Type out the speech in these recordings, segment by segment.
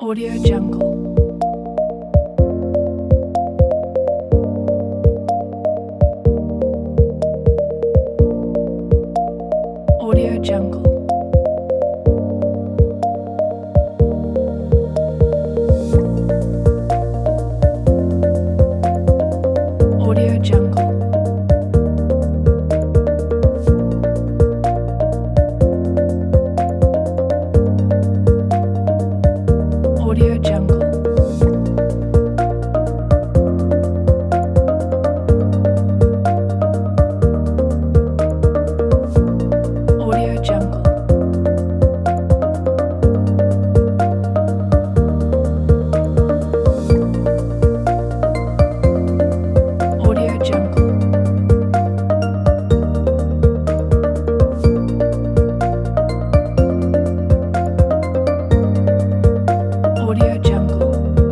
Audio Jungle. Audio Jungle. Audio Jungle. Audio Jungle. Audio Jungle. Audio Jungle. Audio Jungle.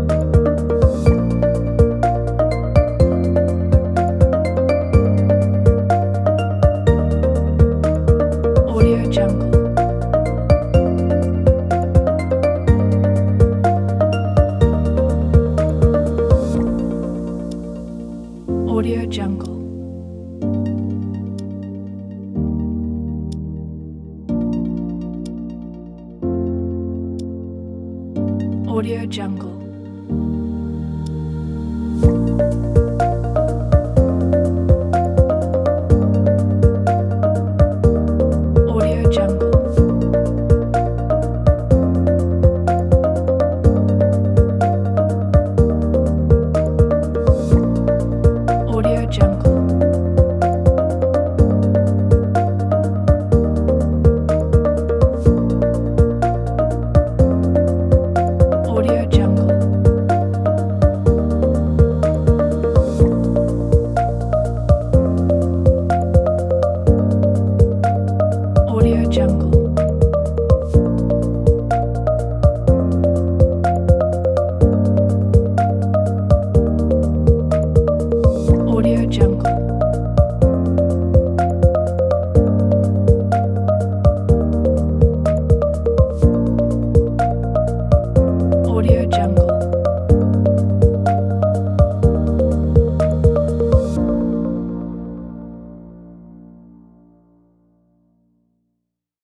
Audio Jungle. Audio Jungle. Audio Jungle. Audio Jungle. Audio Jungle. Audio Jungle. Audio Jungle. Audio Jungle. Audio Jungle.